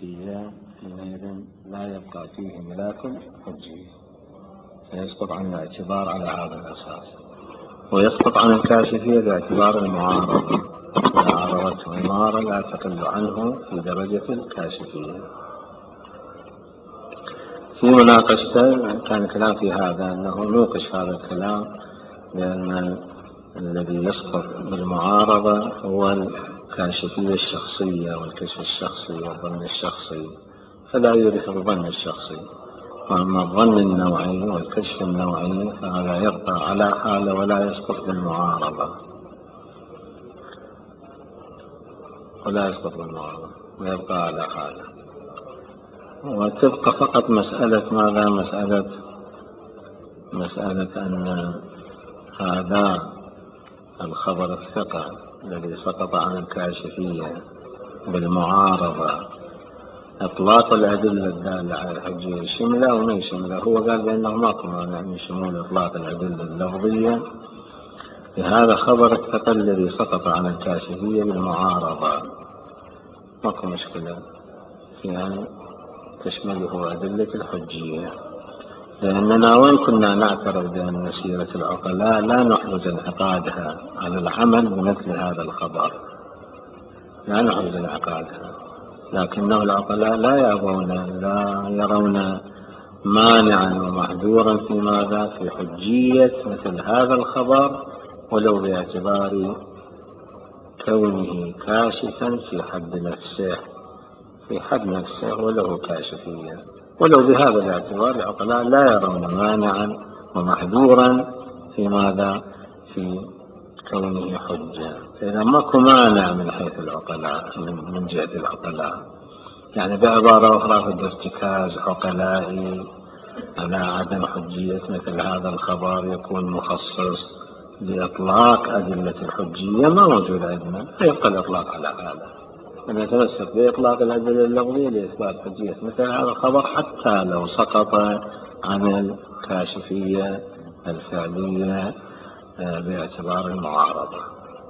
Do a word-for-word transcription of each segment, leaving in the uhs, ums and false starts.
الكاشفية حينئذ لا يبقى فيه ملاك حجية، فيسقط عن الاعتبار على هذا الأساس، ويسقط عن الكاشفية باعتبار المعارضة، إذا عارضته عمارة لا تقل عنه في درجة الكاشفية. في مناقشته كان كلام في هذا، أنه نوقش هذا الكلام، لأن الذي يسقط بالمعارضة هو الكاشفية الشخصية والكشف الشخصي والظن الشخصي، فلا يورث الظن الشخصي. وأما الظن النوعي والكشف النوعي فهذا يبقى على حاله ولا يسقط بالمعارضة، ولا يسقط بالمعارضة ويبقى على حاله، وتبقى فقط مسألة ماذا؟ مسألة مسألة أن هذا الخبر الثقة الذي سقط عن الكاشفية بالمعارضة إطلاق الأدلة الدالة على الحجية شملة أو ما شملة. هو قال بأنه ماكو مانع من شمول إطلاق الأدلة اللفظية لهذا خبر الثقة الذي سقط عن الكاشفية بالمعارضة، ماكو مشكلة في أن تشمله أدلة الحجية، لأننا وإن كنا نعترف بأن سيرة العقلاء لا نحرز انعقادها على العمل بمثل هذا الخبر، لا نحرز انعقادها، لكنه العقلاء لا يأبون لا يرون مانعا ومحذورا في ماذا؟ في حجية مثل هذا الخبر، ولو باعتبار كونه كاشفا في حد نفسه في حد نفسه وله كاشفية، ولو بهذا الاعتبار العقلاء لا يرون مانعا ومحذورا في ماذا؟ في كونه حجة. إذا ماكو مانع من حيث العقلاء، من جهة العقلاء، يعني بعبارة أخرى في ارتكاز عقلائي على عدم حجية مثل هذا الخبر يكون مخصص بإطلاق أدلة الحجية ما موجود عندنا، فيبقى الإطلاق على هذا، أن يتمسك بإطلاق الأدلة اللفظية لإثبات حجية مثل هذا الخبر حتى لو سقط عن الكاشفية الفعلية باعتبار المعارضة.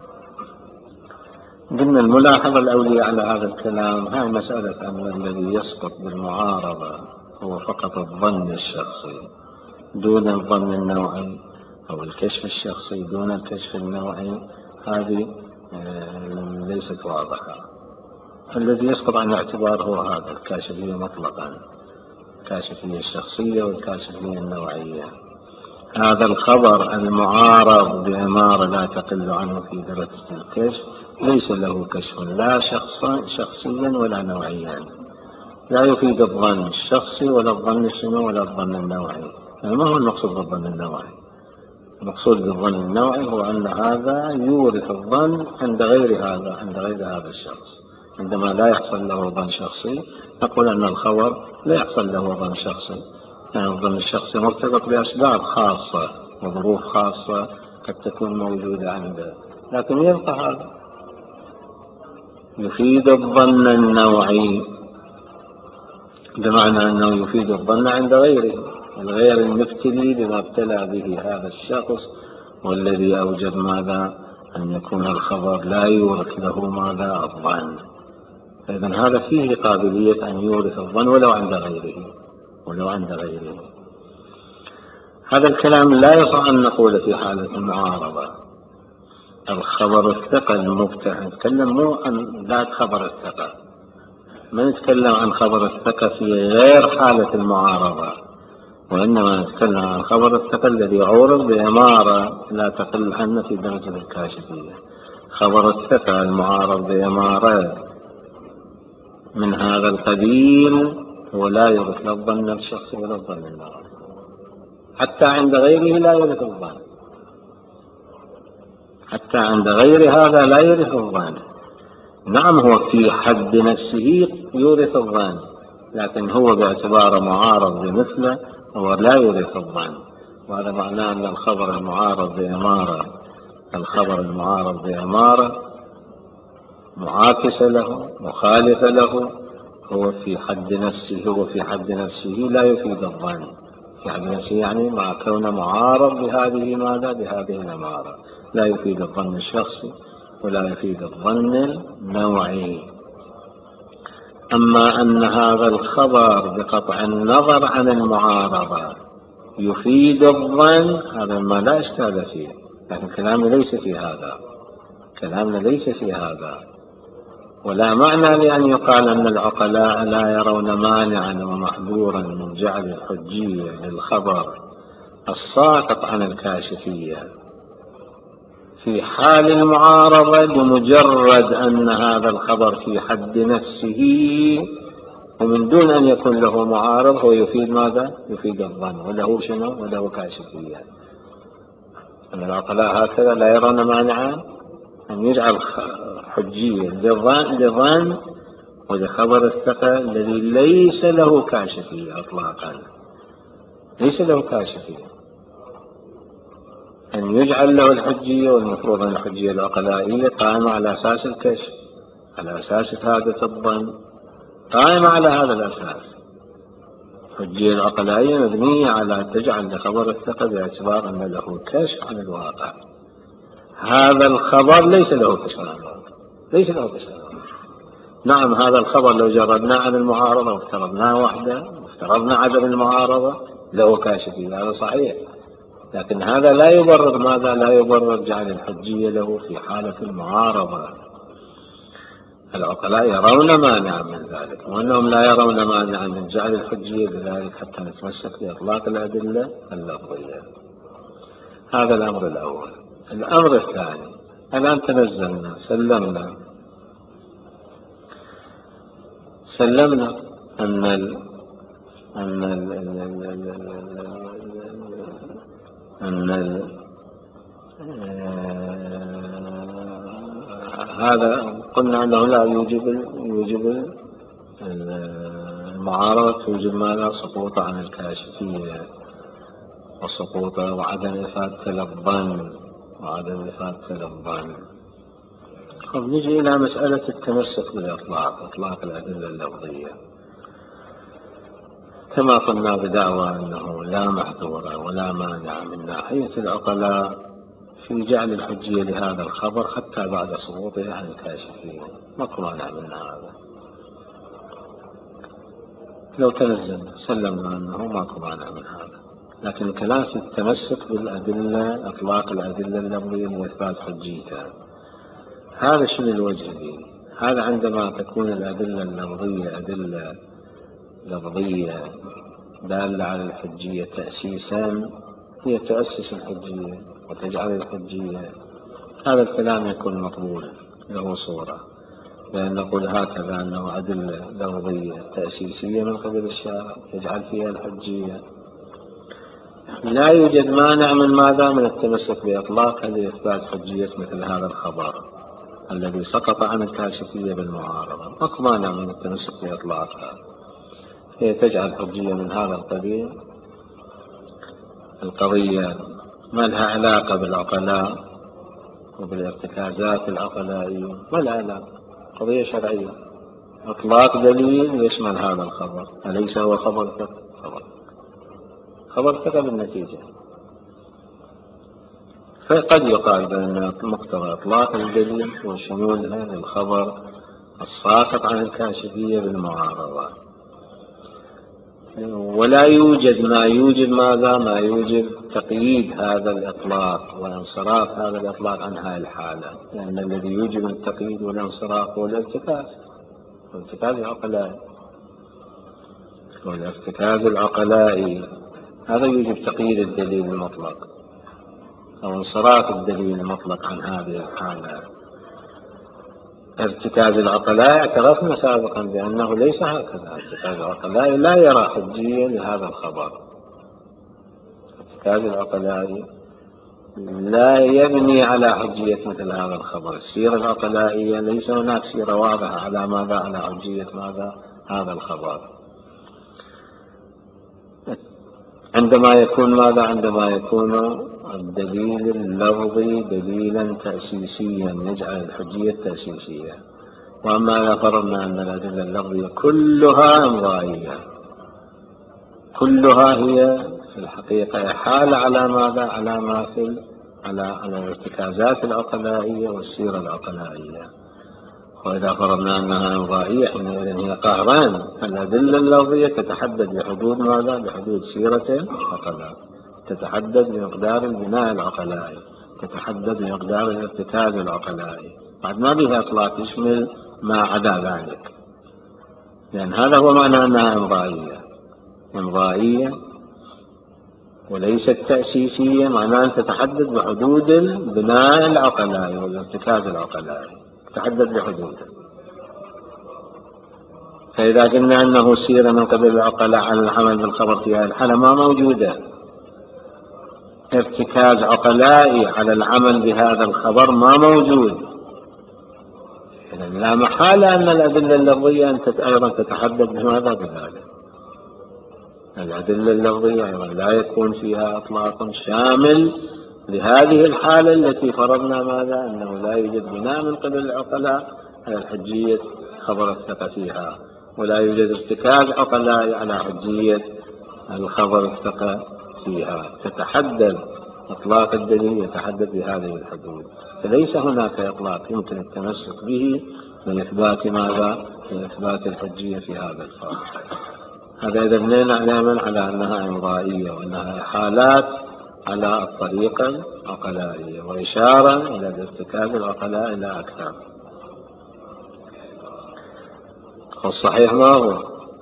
ضمن الملاحظة الأولية على هذا الكلام هاي مسألة أن الذي يسقط بالمعارضة هو فقط الظن الشخصي دون الظن النوعي، أو الكشف الشخصي دون الكشف النوعي، هذه ليست واضحة. الذي يسقط عن الاعتبار هو هذا الكاشفية مطلقا، الكاشفية الشخصية والكاشفية النوعية. هذا الخبر المعارض بأمارة لا تقل عنه في درجة الكشف ليس له كشف لا شخصيا ولا نوعيا، لا يفيد الظن الشخصي ولا الظن الشنو ولا الظن النوعي. يعني ما هو المقصود بالظن النوعي؟ المقصود بالظن النوعي هو أن هذا يورث الظن عند غير هذا عند غير هذا الشخص. عندما لا يحصل له ظن شخصي نقول أن الخبر لا يحصل له ظن شخصي، يعني الظن الشخصي مرتبط بأسباب خاصة وظروف خاصة قد تكون موجودة عنده، لكن يبقى هذا يفيد الظن النوعي بمعنى أنه يفيد الظن عند غيره، الغير المبتلي بما ابتلى به هذا الشخص والذي أوجد ماذا؟ أن يكون الخبر لا يورث له ماذا؟ الظن. إذن هذا فيه قابلية أن يورث الظن ولو عند غيره ولو عند غيره. هذا الكلام لا يصح أن نقول في حالة المعارضة. الخبر الثقة المبتدع نتكلم مو عن ذات خبر الثقة، ما نتكلم عن خبر الثقة في غير حالة المعارضة، وإنما نتكلم عن خبر الثقة الذي عورض بأمارة لا تقل عنه في درجة الكاشفية. خبر الثقة المعارض بأمارة من هذا القبيل هو لا يورث لا الظن الشخصي ولا الظن النوعي، حتى عند غيره لا يورث الظن، حتى عند غير هذا لا يورث الظن. نعم هو في حد نفسه يورث الظن، لكن هو باعتبار معارض بمثله هو لا يورث الظن، وهذا معناه أن الخبر المعارض بأمارة الخبر المعارض بأمارة معاكسة له مخالفة له هو في حد نفسه هو في حد نفسه لا يفيد الظن في حد نفسه، يعني مع كونه معارض بهذه ماذا؟ بهذه الأمارة لا يفيد الظن الشخصي ولا يفيد الظن النوعي. أما أن هذا الخبر بقطع النظر عن المعارضة يفيد الظن، هذا ما لا إشكال فيه، لكن كلامنا ليس في هذا، كلامنا ليس في هذا. ولا معنى لأن يقال أن العقلاء لا يرون مانعا ومحظورا من جعل الحجية للخبر الساقط عن الكاشفية في حال المعارضة بمجرد أن هذا الخبر في حد نفسه ومن دون أن يكون له معارض هو يفيد ماذا؟ يفيد الظن، وله شنو؟ وله كاشفية. أن العقلاء هكذا لا يرون مانعا أن يجعل حجية لظن ولخبر الثقة الذي ليس له كاشفية إطلاقا، ليس له كاشفية، أن يجعل له الحجية. والمفروض أن الحجية العقلائية قائمة على أساس الكشف، على أساس شهادة الظن، قائمة على هذا الأساس. الحجية العقلائية مبنية على تجعل لخبر الثقة باعتبار أن له كشف عن الواقع. هذا الخبر ليس له كشف عن الواقع، ليس له كشف عن الواقع. نعم هذا الخبر لو جردناه عن المعارضة وافترضناه وحده وافترضنا عدم المعارضة له كاشفية، هذا صحيح، لكن هذا لا يبرر ماذا؟ لا يبرر جعل الحجية له في حالة المعارضة. العقلاء يرون مانعا من ذلك، وأنهم لا يرون مانعا من جعل الحجية بذلك حتى نتمسك بإطلاق الأدلة اللفظية. هذا الأمر الأول. الأمر الثاني، الآن تنزلنا سلمنا سلمنا أن ال أن ال أن ال هذا قلنا أنه لا يوجب يوجب المعارضة، توجب ماذا؟ سقوط عن الكاشفية وسقوط وعدم إفادة الظن وعدم إفادة الظن. طب نجي إلى مسألة التمسك بالإطلاق، إطلاق الأدلة اللفظية. كما قلنا بدعوى أنه لا محظور ولا مانع من ناحية العقلاء في جعل الحجية لهذا الخبر حتى بعد سقوطه عن الكاشفية، ماكو مانع من هذا. لو تنزلنا سلمنا أنه ماكو مانع من هذا، لكن الكلام في التمسك بالأدلة، إطلاق الأدلة اللفظية لإثبات حجيتها. هذا شنو الوجه به؟ هذا عندما تكون الأدلة اللفظية أدلة لفظية دالة على الحجية تأسيسا، هي تؤسس الحجية وتجعل الحجية، هذا الكلام يكون مقبول له صورة، لأن نقول هكذا أنه أدلة لفظية تأسيسية من قبل الشارع يجعل فيها الحجية. لا يوجد مانع من ماذا؟ من التمسك بإطلاقها لإثبات حجية مثل هذا الخبر الذي سقط عن الكاشفية بالمعارضة، ماكو مانع من التمسك بإطلاقها. هي تجعل حجية من هذا القبيل. القضية ما لها علاقة بالعقلاء وبالارتكازات العقلائية، ما لها علاقة، قضية شرعية. إطلاق دليل يشمل هذا الخبر، أليس هو خبر ثقة؟ خبر خبر ثقة بالنتيجة. فقد يقال بأن مقتضى إطلاق الدليل وشمولها للخبر الساقط عن الكاشفية بالمعارضة، ولا يوجد ما يوجب ماذا؟ ما يوجب تقييد هذا الإطلاق وانصراف هذا الإطلاق عن هذه الحالة، لأن الذي يوجب التقييد والانصراف هو الارتكاز، الارتكاز العقلائي، والارتكاز العقلائي هذا يوجب تقييد الدليل المطلق أو انصراف الدليل المطلق عن هذه الحالة. ارتكاز العقلاء اعترفنا سابقا بأنه ليس هكذا، ارتكاز العقلاء لا يرى حجية لهذا الخبر، ارتكاز العقلاء لا يبني على حجية مثل هذا الخبر. السيرة العقلائية ليس هناك سيرة واضحة على ماذا؟ على حجية ماذا؟ هذا الخبر. عندما يكون ماذا؟ عندما يكون الدليل اللفظي دليلا تأسيسيا يجعل الحجية تأسيسية. وأما إذا فرضنا أن الأدلة اللفظية كلها إمضائية، كلها هي في الحقيقة حال على ماذا؟ على ما في على على الارتكازات العقلائية والسيرة العقلائية، وإذا فرضنا أنها إمضائية حينئذ هي قهران. الأدلة اللفظية تتحدد بحدود ماذا؟ بحدود سيرة العقلاء، تتحدد بمقدار البناء العقلائي، تتحدد بمقدار الارتكاز العقلائي، بعد ما بها إطلاق يشمل ما عدا ذلك، لأن هذا هو معنى أنها إمضائية. إمضائية وليست تأسيسية، معناه أن تتحدد بحدود البناء العقلائي والارتكاز العقلائي، تتحدد بحدوده. فإذا قلنا أنه سير من قبل العقلاء على العمل بالخبر في هذه الحالة ما موجودة ارتكاز عقلائي على العمل بهذا الخبر، ما موجود. إذن لا محالة أن الأدلة اللفظية أن أيضا تتحدد بماذا؟ بذلك. الأدلة اللفظية أيضا لا يكون فيها إطلاق شامل لهذه الحالة التي فرضنا ماذا؟ أنه لا يوجد بناء من قبل العقلاء على الحجية خبر الثقة فيها، ولا يوجد ارتكاز عقلائي على حجية الخبر الثقة فيها. تتحدد إطلاق الدليل يتحدد بهذه الحدود، فليس هناك إطلاق يمكن التمسك به لإثبات ماذا؟ لإثبات الحجية في هذا الفرق. هذا إذا بنينا دائما على أنها إمضائية وأنها حالات على الطريقة العقلائية، وإشارة إلى الارتكاز العقلائي لا أكثر. والصحيح ما هو؟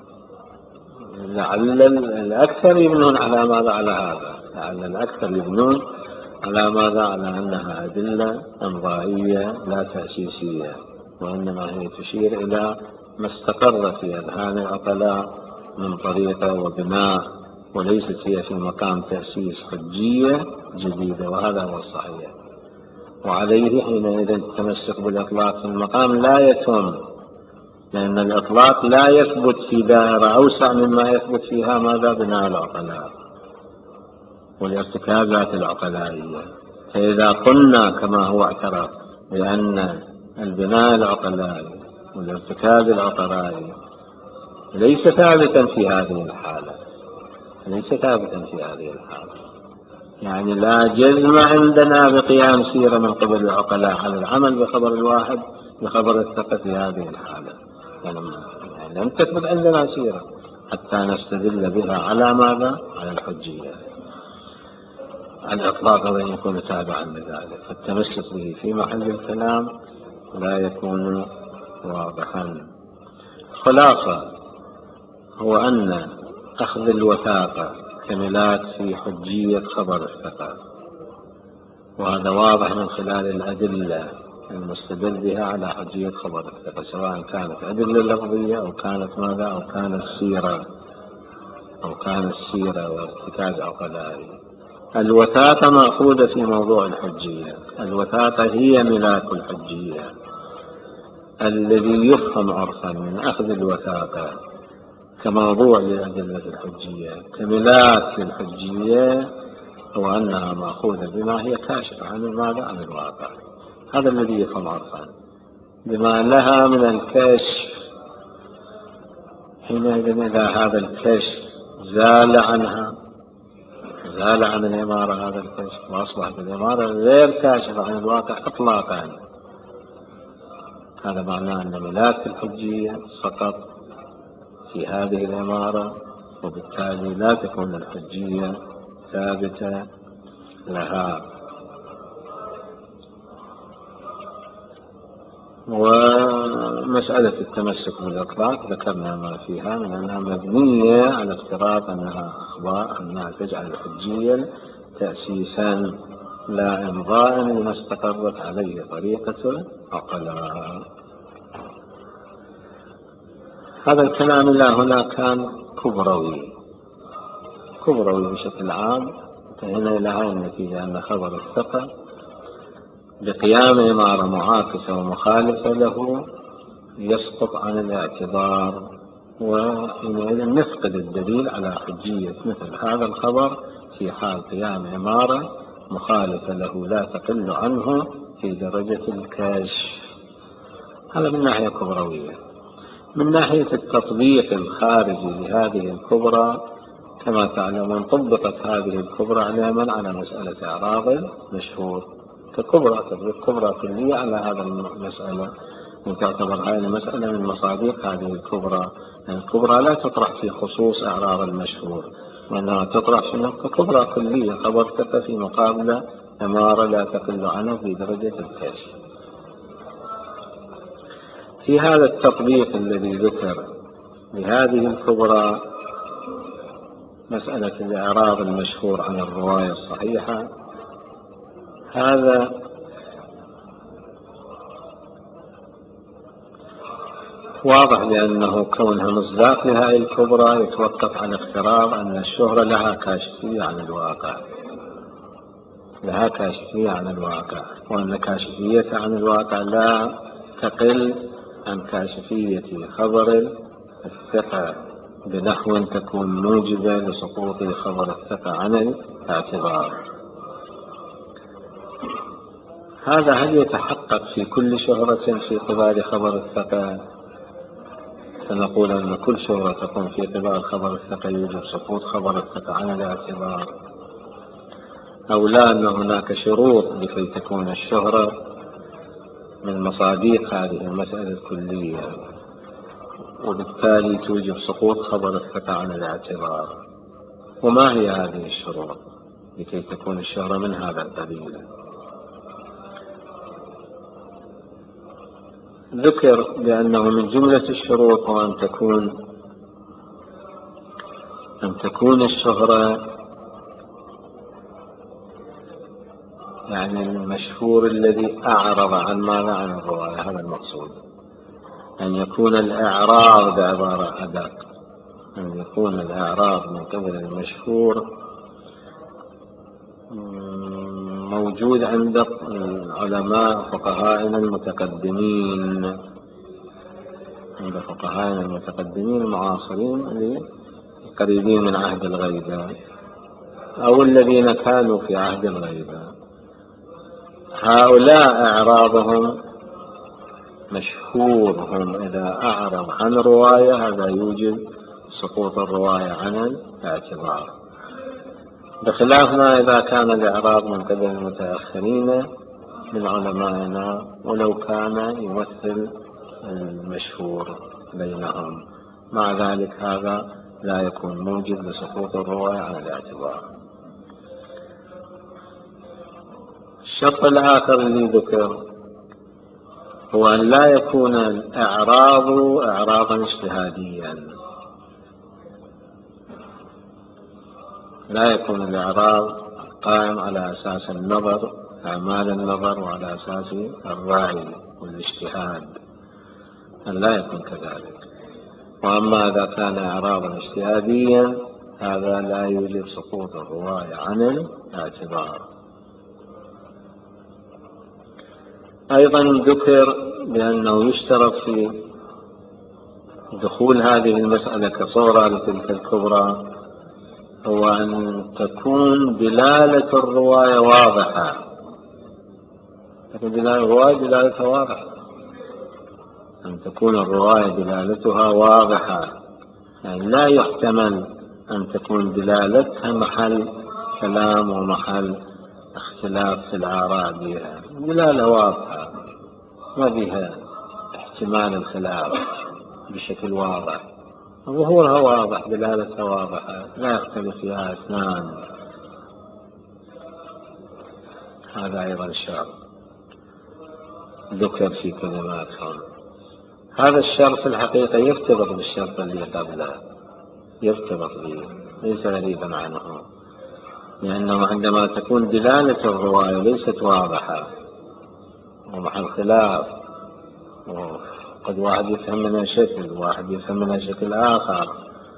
لعل الأكثر يبنون على ماذا؟ على هذا. لعل الأكثر يبنون على ماذا؟ على أنها أدلة إمضائية لا تأسيسية، وإنما هي تشير إلى ما استقر في أذهان العقلاء من طريقة وبناء، وليست هي في مقام تأسيس حجية جديدة، وهذا هو الصحيح. وعليه حينئذ التمسك بالإطلاق في المقام لا يتم، لأن الإطلاق لا يثبت في دائرة أوسع مما يثبت فيها ماذا؟ بناء العقلاء والارتكازات العقلائية. فإذا قلنا كما هو اعترف بأن البناء العقلائي والارتكاز العقلائي ليس ثابتا في هذه الحالة، ليس ثابتا في هذه الحالة، يعني لا جزم عندنا بقيام سيرة من قبل العقلاء على العمل بخبر الواحد بخبر الثقة في هذه الحالة، يعني لم تثبت عندنا سيرة حتى نستدل بها على ماذا؟ على الحجية. الإطلاق أن يكون تابعا لذلك، فالتمسك به في محل الكلام لا يكون واضحا. خلاصة هو أن أخذ الوثاقة كملاك في حجية خبر الثقة، وهذا واضح من خلال الأدلة المستدل بها على حجية خبر الثقة، سواء كانت أدلة لفظية أو كانت ماذا؟ أو كانت سيرة أو كانت سيرة وارتكاز عقلائي. الوثاقة مأخوذة في موضوع الحجية، الوثاقة هي ملاك الحجية. الذي يفهم عرفا من أخذ الوثاقة كموضوع لأدلة الحجية كملاك للحجية هو أنها مأخوذة بما هي كاشفة عن ماذا؟ عن الواقع. هذا الذي يفهم عرفا بما لها من الكشف. حينئذ إذا هذا الكشف زال عنها، زال عن الإمارة هذا الكشف، وأصبحت الإمارة غير كاشفة عن الواقع إطلاقا، هذا معناه أن ملاك الحجية فقط في هذه الإمارة، وبالتالي لا تكون الحجية ثابتة لها. ومسألة التمسك بالإطلاق ذكرنا ما فيها من أنها مبنية على افتراض أنها أخبار، أنها تجعل الحجية تأسيسا لا إمضاء لما استقرت عليه طريقة عقلاء. هذا الكلام إلى هنا كان كبروي كبروي بشكل عام. انتهينا إلى هذه النتيجة أن خبر الثقة بقيام إمارة معاكسة ومخالفة له يسقط عن الاعتبار، وحينئذ نفقد الدليل على حجية مثل هذا الخبر في حال قيام إمارة مخالفة له لا تقل عنه في درجة الكشف. هذا من ناحية كبروية. من ناحية التطبيق الخارجي لهذه الكبرى كما تعلمون طبقت هذه الكبرى علما على مسألة إعراض مشهور ككبرى، تطبيق كبرى كلية على هذا المسألة. وتعتبر هذه المسألة من مصادق هذه الكبرى. الكبرى لا تطرح في خصوص إعراب المشهور، وإنما تطرح في كبرى كلية، خبر ثقة في مقابل أمارة لا تقل عنه في درجة الكشف. في هذا التطبيق الذي ذكر لهذه الكبرى مسألة الإعراب المشهور عن الرواية الصحيحة، هذا واضح لأنه كونها مصداق لهذه الكبرى يتوقف عن افتراض أن الشهرة لها كاشفية عن الواقع، لها كاشفية عن الواقع، وأن كاشفيتها عن الواقع لا تقل عن كاشفية خبر الثقة بنحو تكون موجبة لسقوط خبر الثقة عن الاعتبار. هذا هل يتحقق في كل شهرة في قبال خبر الثقة؟ فنقول أن كل شهرة تكون في قبال خبر الثقة يوجب سقوط خبر الثقة عن الاعتبار، أو لا أن هناك شروط لكي تكون الشهرة من مصادق هذه المسألة الكلية، وبالتالي توجب سقوط خبر الثقة عن الاعتبار؟ وما هي هذه الشروط لكي تكون الشهرة من هذا القبيل؟ ذكر بأنه من جملة الشروط وأن تكون أن تكون الشهرة يعني المشهور الذي أعرض عن ماذا؟ عن الرواية. هذا المقصود، أن يكون الإعراض بعبارة أدق، أن يكون الإعراض من قبل المشهور موجود عند العلماء فقهائنا المتقدمين، عند فقهائنا المتقدمين المعاصرين القريبين من عهد الغيبة أو الذين كانوا في عهد الغيبة. هؤلاء إعراضهم مشهورهم إذا أعرض عن رواية هذا يوجب سقوط الرواية عن الاعتبار، بخلاف ما إذا كان الإعراض من قبل المتأخرين من علمائنا ولو كان يمثل المشهور بينهم، مع ذلك هذا لا يكون موجب لسقوط الرواية عن الاعتبار. الشرط الآخر الذي ذكر هو أن لا يكون الإعراض إعراضا اجتهاديا، لا يكون الإعراض قائم على أساس النظر، أعمال النظر، وعلى أساس الرأي والاجتهاد، أن لا يكون كذلك. وأما إذا كان إعراضا اجتهاديا هذا لا يوجب سقوط الرواية عن الاعتبار. أيضا ذكر بأنه يشترط في دخول هذه المسألة كصورة لتلك الكبرى هو أن تكون دلالة الرواية واضحة، تكون دلالة الرواية دلالتها واضحة، أن تكون الرواية دلالتها واضحة، يعني لا يحتمل أن تكون دلالتها محل كلام ومحل اختلاف في الآراء بها، دلالة واضحة ما بها احتمال الخلاف بشكل واضح، ظهورها واضح، دلالتها واضحة لا يختلف فيها اثنان. هذا أيضا شرط ذكر في كلماتهم. هذا الشرط في الحقيقة يرتبط بالشرط اللي قبله، يرتبط به ليس غريبا عنه، لأنه عندما تكون دلالة الرواية ليست واضحة ومحل خلاف، وقد واحد يفهم منها شكل واحد يفهم منها شكل آخر،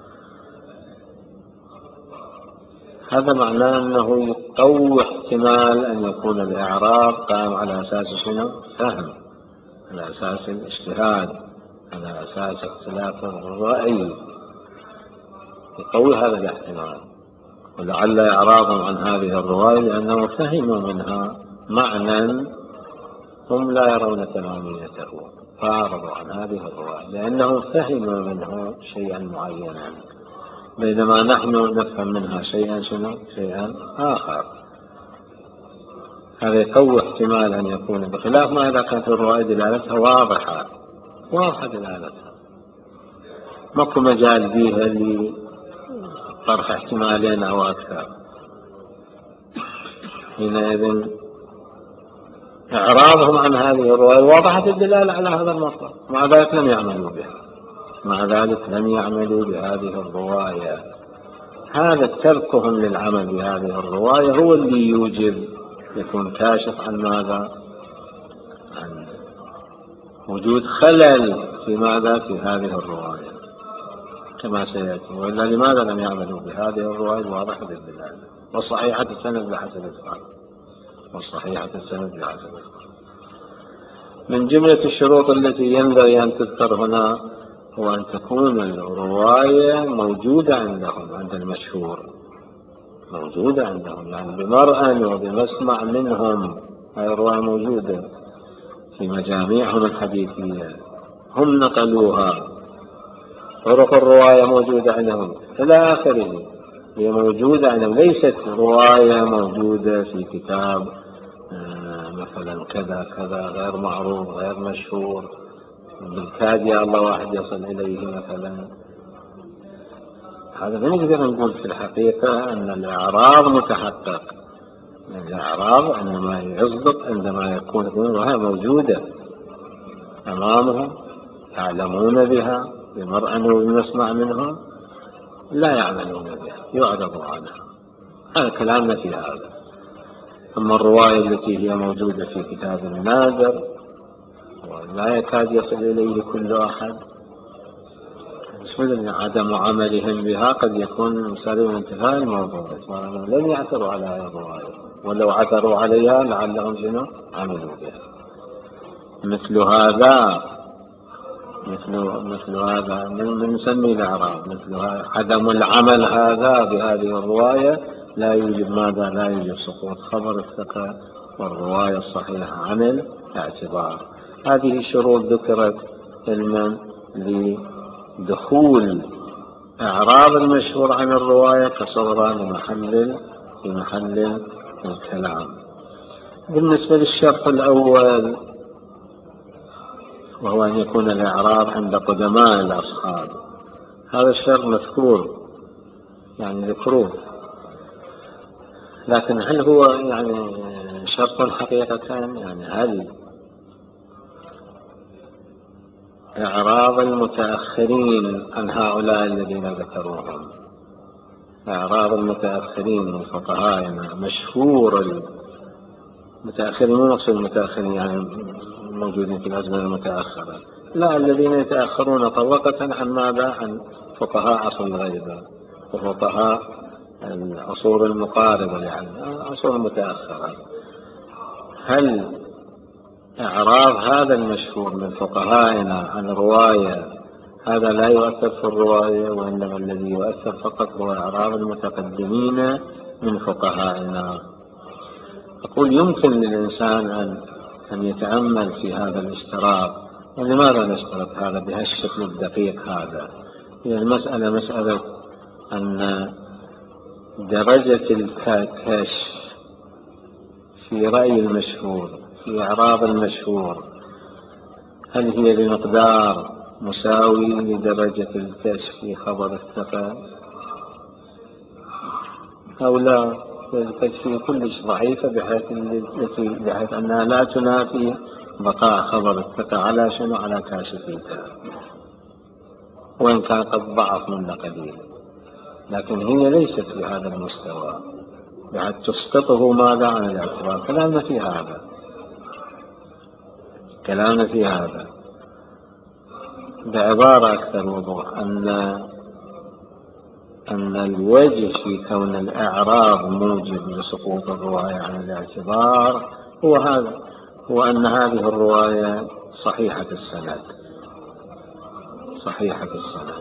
هذا معناه أنه يقوي احتمال أن يكون الإعراب قائم على أساس شنو؟ فهم، على أساس الاجتهاد، على أساس اختلاف الرأي، يقوي هذا الاحتمال. ولعل إعراضهم عن هذه الرواية لأنهم فهموا منها معنى هم لا يرون تماميته، فأعرضوا عن هذه الرواية لأنهم فهموا منه شيئا معينا، بينما نحن نفهم منها شيئا شنو؟ شيئا آخر. هذا يقوي احتمال أن يكون، بخلاف ما إذا كانت الرواية دلالتها واضحة واضحة دلالتها، ماكو مجال فيها لطرح احتمالين أو أكثر. حينئذ إعراضهم عن هذه الرواية واضحة الدلالة على هذا المطلب، مع ذلك لم يعملوا بها، مع ذلك لم يعملوا بهذه الرواية. هذا تركهم للعمل بهذه الرواية هو اللي يوجب يكون كاشف عن ماذا؟ عن وجود خلل في ماذا؟ في هذه الرواية كما سيأتي. وإلا لماذا لم يعملوا بهذه الرواية الواضحة الدلالة وصحيحة السند بحسب الإسقاط وصحيحة السند بحسب الإسقاط؟ من جملة الشروط التي ينبغي أن تذكر هنا هو أن تكون الرواية موجودة عندهم، عند المشهور موجودة عندهم، يعني بمرأى وبمسمع منهم. هذه الرواية موجودة في مجاميعهم الحديثية، هم نقلوها، طرق الرواية موجودة عندهم إلى آخره، هي موجودة عندهم، ليست رواية موجودة في كتاب مثلا كذا كذا غير معروف غير مشهور بالكاد يا الله واحد يصل إليه مثلا. هذا ما نقدر نقول في الحقيقة أن الإعراض متحقق. الإعراض عندما يصدق عندما يكون وهي موجودة أمامهم، يعلمون بها بمرأى وبمسمع منهم، لا يعملون بها، يعرضوا عنها. هذا كلامنا في هذا. أما الرواية التي هي موجودة في كتاب النادر ولا يكاد يصل إليه كل أحد، مثل عدم عملهم بها قد يكون سبب انتهاء الموضوع، لم يعثروا على هذه الرواية، ولو عثروا عليها لعلهم شنو عملوا بها. مثل هذا مثل مثل هذا من نسمي الإعراض، مثل هذا عدم العمل هذا بهذه الرواية لا يوجب ماذا؟ لا يوجب سقوط خبر الثقة والرواية الصحيحة عن الاعتبار. هذه شروط ذكرت علما لدخول إعراض المشهور عن الرواية كصورة لمحل في محل الكلام. بالنسبة للشرط الأول وهو أن يكون الإعراض عند قدماء الأصحاب، هذا الشرط مذكور يعني ذكروه، لكن هل هو يعني شرط حقيقة؟ يعني هل إعراض المتأخرين عن هؤلاء الذين ذكروهم، إعراض المتأخرين من فقهائنا مشهور، المتأخرين مو نقصد المتأخرين يعني موجودين في الأزمنة المتأخرة، لا، الذين يتأخرون طبقة عن ماذا؟ عن فقهاء عصر الغيبة وفقهاء العصور المقاربة يعني عصور المتأخرة. هل إعراض هذا المشهور من فقهائنا عن رواية هذا لا يؤثر في الرواية، وإنما الذي يؤثر فقط هو إعراض المتقدمين من فقهائنا؟ أقول يمكن للإنسان أن أن يتأمل في هذا الاشتراط. ولماذا نشترط هذا بهالشكل الدقيق هذا؟ هي المسألة مسألة أن درجة الكشف في رأي المشهور في إعراض المشهور هل هي بمقدار مساوي لدرجة الكشف في خبر الثقة أو لا؟ الكشف كلش ضعيفة بحيث, بحيث أنها لا تنافي بقاء خبر الثقة على شنو؟ على كاشفيتها، وإن كان قد ضعف منه قليل، لكن هي ليست في هذا المستوى بحيث تسقطه ماذا عن الاعتبار. كلامنا في هذا كلامنا في هذا بعبارة أكثر وضوح أن أن الوجه في كون الإعراض موجب لسقوط الرواية عن الاعتبار هو هذا، هو أن هذه الرواية صحيحة السند صحيحة السند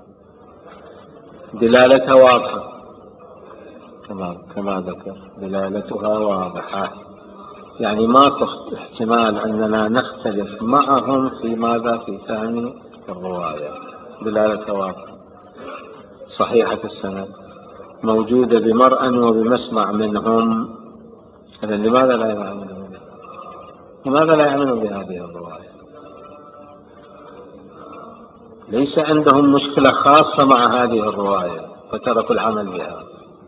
دلالتها واضحة كما كما ذكر، دلالتها واضحة، يعني ما احتمال أننا نختلف معهم في ماذا؟ في فهم الرواية. دلالتها واضحة صحيحة السند موجودة بمرأى وبمسمع منهم. إذن لماذا لا يعملون لماذا لا يعملون بهذه الرواية؟ ليس عندهم مشكلة خاصة مع هذه الرواية فتركوا العمل بها.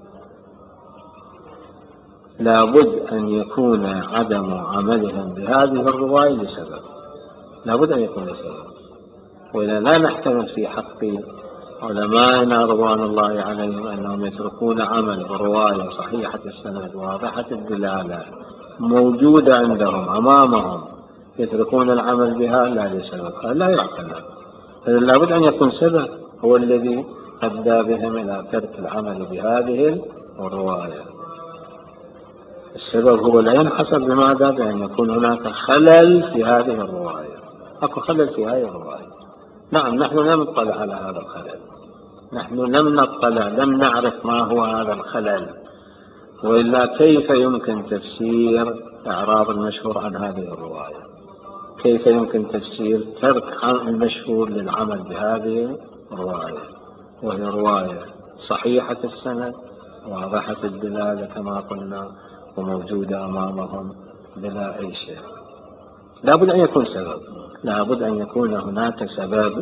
لابد أن يكون عدم عملهم بهذه الرواية لسبب، لابد أن يكون لسبب، وإذا لا نحتمل في حق علمائنا رضوان الله عليهم أنهم يتركون عمل برواية صحيحة السند واضحة الدلالة موجودة عندهم أمامهم يتركون العمل بها لا لسبب، لا يعقل. إذن لابد أن يكون سبب هو الذي أدى بهم إلى ترك العمل بهذه الرواية. السبب هو لا ينحصر بماذا؟ بأن يكون هناك خلل في هذه الرواية. أكو خلل في هذه الرواية، نعم نحن لم نطلع على هذا الخلل، نحن لم نطلع، لم نعرف ما هو هذا الخلل، وإلا كيف يمكن تفسير إعراض المشهور عن هذه الرواية؟ كيف يمكن تفسير ترك المشهور للعمل بهذه الرواية، وهي رواية صحيحة السند واضحة الدلالة كما قلنا وموجودة أمامهم بلا أي شيء؟ لابد أن يكون سبب، لابد أن يكون هناك سبب.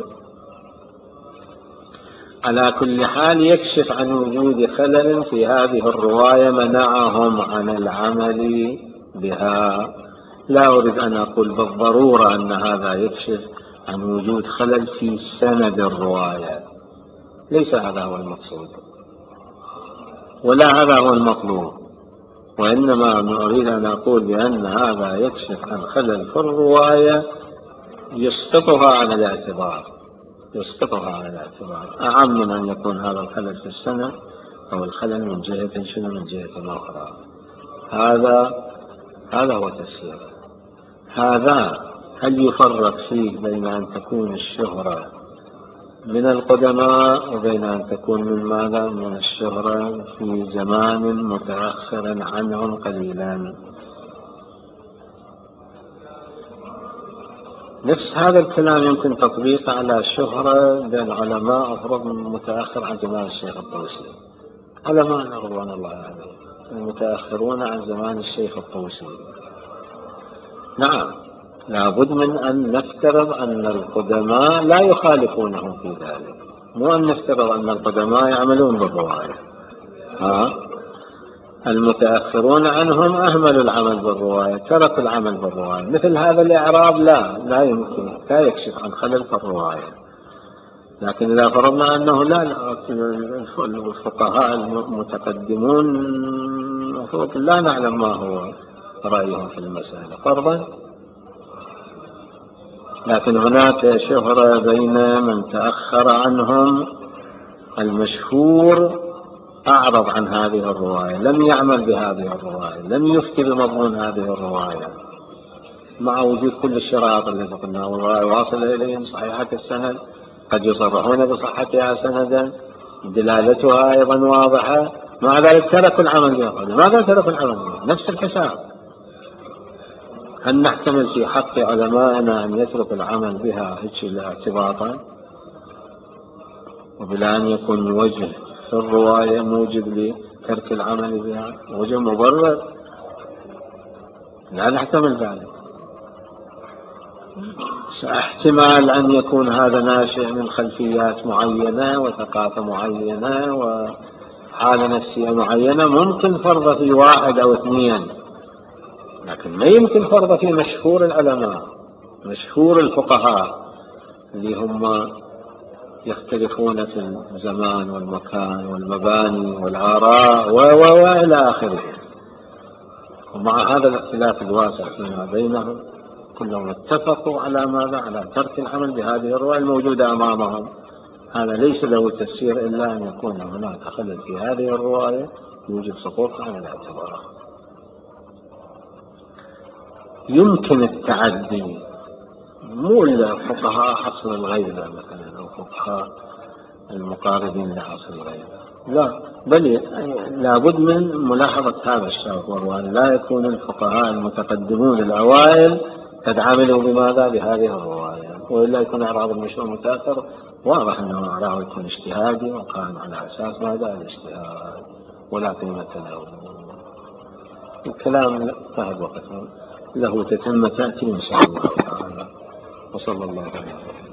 على كل حال يكشف عن وجود خلل في هذه الرواية منعهم عن العمل بها. لا أريد أن أقول بالضرورة أن هذا يكشف عن وجود خلل في سند الرواية، ليس هذا هو المقصود ولا هذا هو المطلوب، وإنما أريد أن أقول بأن هذا يكشف عن خلل في الرواية يسقطها على الاعتبار، يسقطها على الاعتبار أعم من أن يكون هذا الخلل في السنة أو الخلل من جهة شنو من جهة أخرى. هذا هذا هو تفسير هذا. هل يفرق فيه بين أن تكون الشهرة من القدماء وبين أن تكون من ماذا؟ من الشهرة في زمان متأخر عنهم قليلا. نفس هذا الكلام يمكن تطبيقه على شهرة بين علماء أفرض متأخر عن زمان الشيخ الطوسي. علماء رضوان الله عليهم المتأخرون عن زمان الشيخ الطوسي، نعم لابد من أن نفترض أن القدماء لا يخالفونهم في ذلك، مو أن نفترض أن القدماء يعملون بالرواية. ها المتأخرون عنهم أهملوا العمل بالرواية، تركوا العمل بالرواية. مثل هذا الإعراب لا لا يمكن، لا يكشف عن خلل في الرواية. لكن إذا فرضنا أنه لا الفقهاء المتقدمون لا نعلم ما هو رأيهم في المسألة فرضا، لكن هناك شهرة بين من تأخر عنهم، المشهور أعرض عن هذه الرواية، لم يعمل بهذه الرواية، لم يفتي بمضمون هذه الرواية، مع وجود كل الشرائط التي قلنا والرواية واصلة إليهم صحيحة السند، قد يصرحون بصحتها سندا، دلالتها أيضا واضحة، مع ذلك تركوا العمل بها. لماذا تركوا العمل بها؟ نفس الحساب. هل نحتمل في حق علمائنا أن يترك العمل بها هيك اعتباطا وبلا أن يكون وجه في الرواية موجب لترك العمل بها، وجه مبرر؟ لا نحتمل ذلك. احتمال أن يكون هذا ناشئ من خلفيات معينة وثقافة معينة وحالة نفسية معينة، ممكن فرض في واحد أو اثنين، لكن ما يمكن فرض في مشهور العلماء مشهور الفقهاء اللي هم يختلفون في الزمان والمكان والمباني والآراء وإلى آخره. ومع هذا الاختلاف الواسع فيما بينهم كلهم اتفقوا على ماذا؟ على ترك العمل بهذه الرواية الموجودة أمامهم. هذا ليس له تفسير إلا أن يكون هناك خلل في هذه الرواية يوجد سقوط عن الاعتبار. يمكن التعدي، مو الفقهاء حصر الغيبة مثلا أو فقهاء المقاربين لحصر الغيبة، لا، بل لابد من ملاحظة هذا الشرط، وهو أن لا يكون الفقهاء المتقدمون الأوائل قد عملوا بماذا؟ بهذه الرواية، وإلا يكون إعراض المشهور متأخر واضح أنه إعراض يكون اجتهادي وقائم على أساس ماذا؟ الاجتهاد ولا قيمة له. الكلام فهد وقت له تتم تأتي إن شاء الله تعالى. وصلى الله عليه وسلم.